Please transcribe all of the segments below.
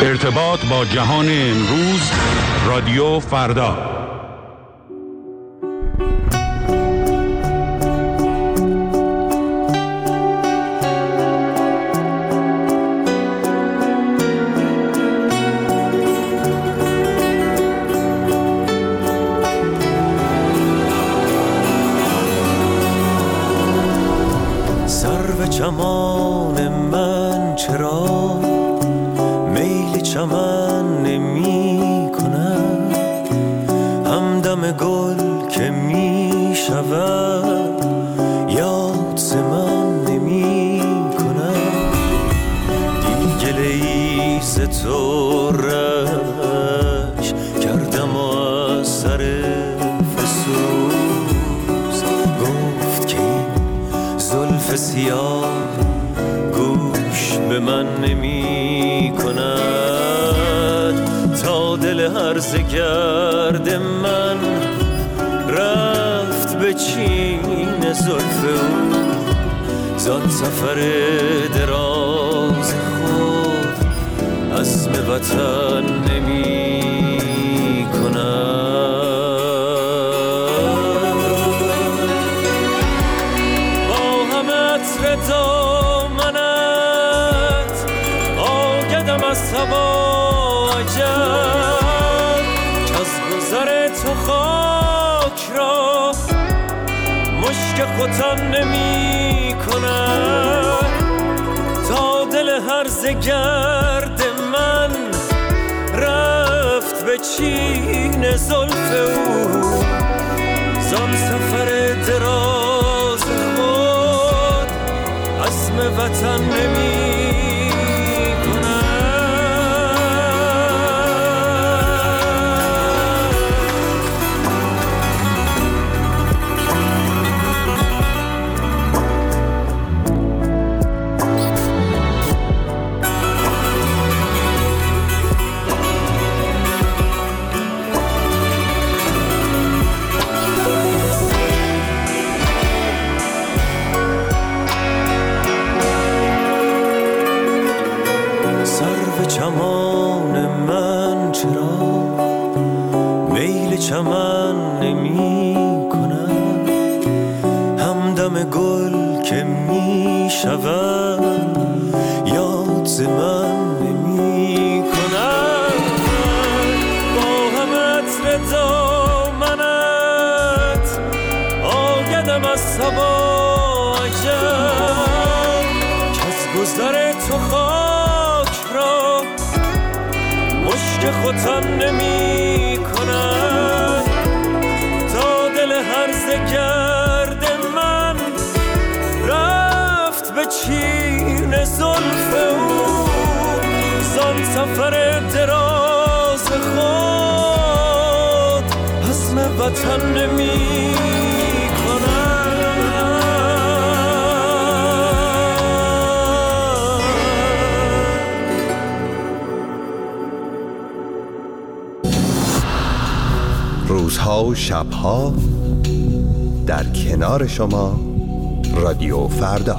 ارتباط با جهان امروز، رادیو فردا. سرو چمان من چرا میل چمن نمی کند، همدم گل که می شود یاد ز من نمی کند. دیگه گله‌ای ز تو رش کردم و از سر فسوس گفت که این زلف سیاه گوش به من نمی کند. تا دل هرزه گرد من رفت به چین زلف او، زان سفر دراز خود عزم وطن نمی کند. با همه عطر دامنت آگدم از سواجم، که از گذر تو خاک را مشک ختن نمی کند. تا دل هرزه گرد من رفت به چین زلف او، زان سفر دراز خود عزم وطن نمی چمان من چرا میل چمن نمی کند، همدم گل که می شود یاد ز من نمی کند. با همه عطر دامنت آگدم از صبا عجب، که از گذر تو خاک را مشک ختن نمی کند. تا دل هرزه گرد من رفت به چین زلف او، زان سفر دراز خود عزم وطن نمی روزها و شبها در کنار شما، رادیو فردا.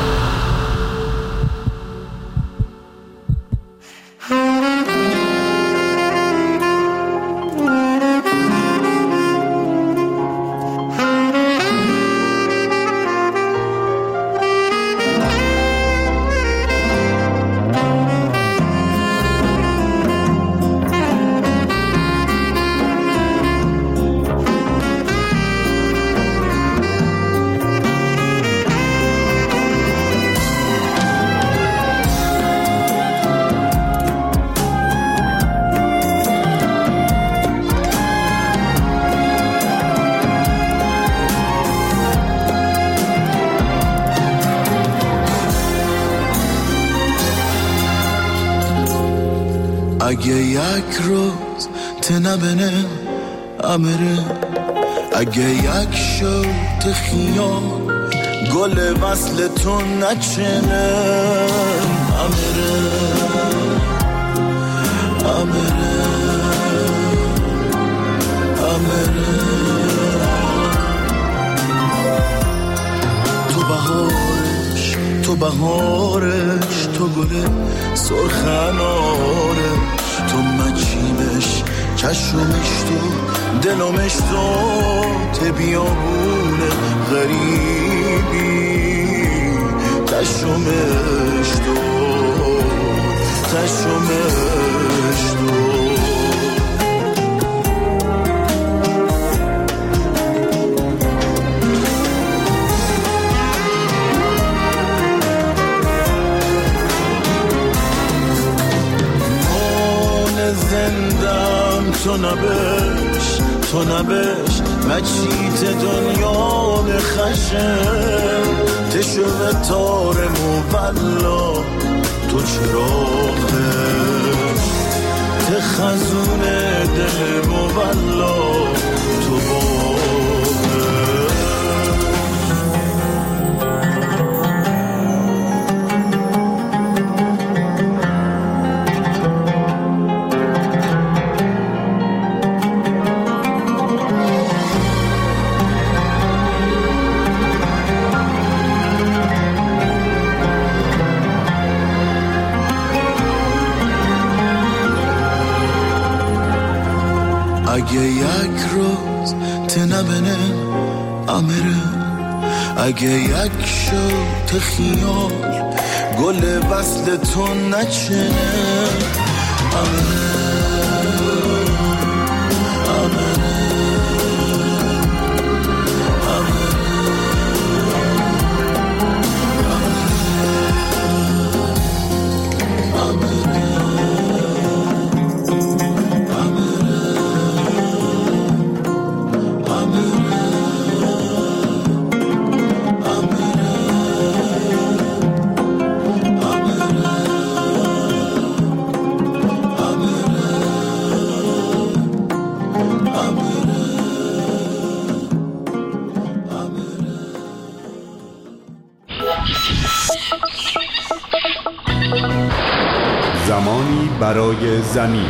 اگه یک روز تنبنه امره، اگه یک شوت خیال گل وصل تو نچنه امره امره امره. تو بهارش تو گل سرخناره، چشمش تو دلمش تو بیابون غریبی چشمش تو چشمش تو زندم تو نبش مچیت دنیا خشم تشو تار مولا تو چراغه تخزون دل مولا تو باغه اگه یک روز تنبنه امره اگه یک شو تخیال گل وصل تو نچنه امره زمانی برای زمین.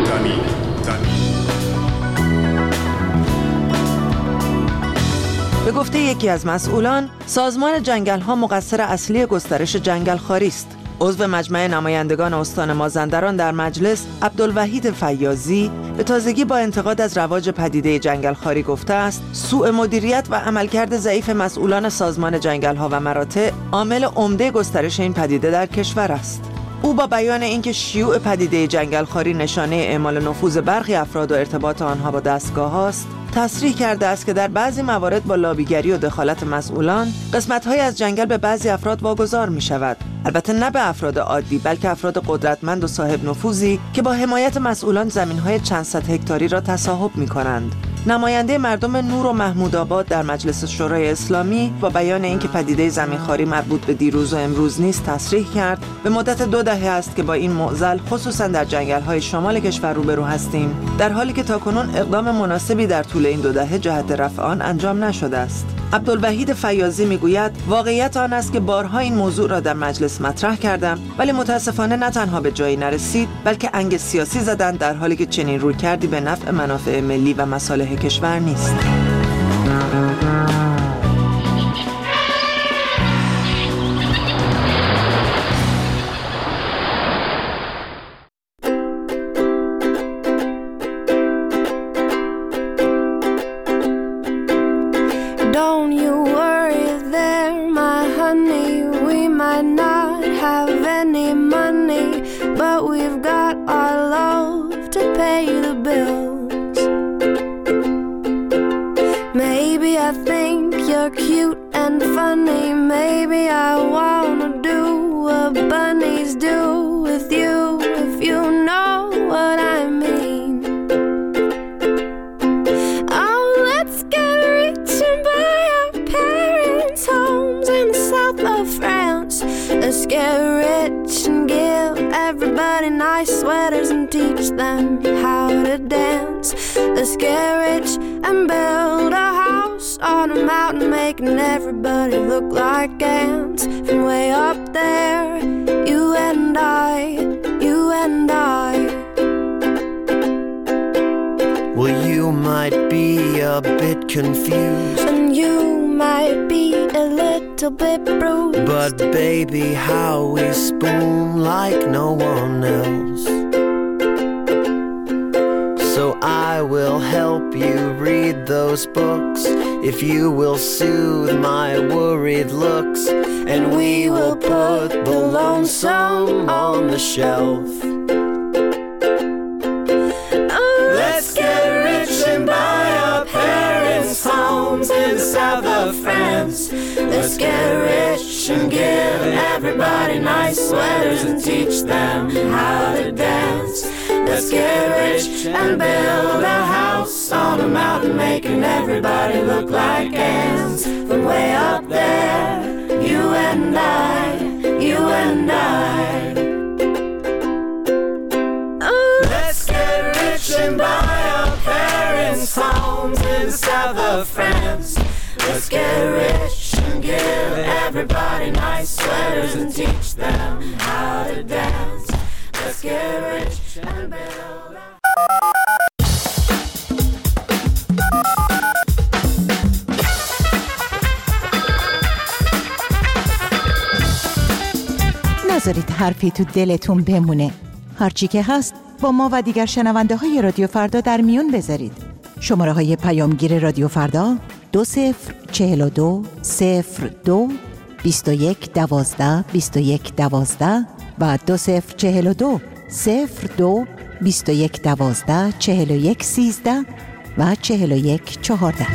به گفته یکی از مسئولان، سازمان جنگل‌ها مقصر اصلی گسترش جنگل‌خواری است. عضو مجمع نمایندگان استان مازندران در مجلس، عبدالوحید فیاضی، به تازگی با انتقاد از رواج پدیده جنگل‌خواری گفته است: سوء مدیریت و عملکرد ضعیف مسئولان سازمان جنگل‌ها و مراتع عامل عمده گسترش این پدیده در کشور است. او با بیان اینکه شیوع پدیده جنگل‌خواری نشانه اعمال نفوذ برخی افراد و ارتباط آنها با دستگاه‌ها است، تصریح کرده است که در بعضی موارد با لابیگری و دخالت مسئولان قسمت‌های از جنگل به بعضی افراد واگذار می‌شود. البته نه به افراد عادی، بلکه افراد قدرتمند و صاحب نفوذی که با حمایت مسئولان زمین‌های چند صد هکتاری را تصاحب می‌کنند. نماینده مردم نور و محمودآباد در مجلس شورای اسلامی با بیان اینکه پدیده زمینخواری مربوط به دیروز و امروز نیست تصریح کرد به مدت 2 دهه است که با این معضل خصوصا در جنگل‌های شمال کشور روبرو هستیم، در حالی که تاکنون اقدام مناسبی در طول این 2 دهه جهت رفع آن انجام نشده است. عبدالوحید فیاضی میگوید واقعیت آن است که بارها این موضوع را در مجلس مطرح کردم، ولی متاسفانه نه تنها به جایی نرسید بلکه انگ سیاسی زدند، در حالی که چنین رویکردی به نفع منافع ملی و مصالح کشور نیست. Don't you worry there, my honey. We might not have any money, but we've got our love to pay the bills. Maybe I think you're cute and funny. Maybe I wanna do what bunnies do with you, if you know what I mean. Oh, let's get rich and buy our parents' homes in the south of France. Let's get rich and give everybody nice sweaters and teach them how to dance. Let's get rich and build a house on a mountain, making everybody look like ants. From way up there, you and I, you and I. Well, you might be a bit confused, And you might be a little bit bruised, but baby, how we spoon like no one else. So help you read those books, if you will soothe my worried looks, and we will put the lonesome on the shelf. Let's get rich and buy our parents' homes in the south of France. Let's get rich and give everybody nice sweaters and teach them how to dance. Let's get rich and build a house on a mountain, making everybody look like ants. From way up there, you and I, you and I. Let's get rich and buy our parents' homes in the south of France. Let's get rich and give everybody nice sweaters and teach them how to dance. Let's get rich and build a... نذارید حرفی تو دلتون بمونه. هرچی که هست با ما و دیگر شنونده های رادیو فردا در میون بذارید. شماره های پیامگیر رادیو فردا 2042 02 21 12 21 12 و 2042 02 21 12 41 13 و 41 14.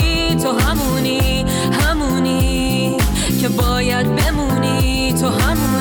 باید بمونی تو همون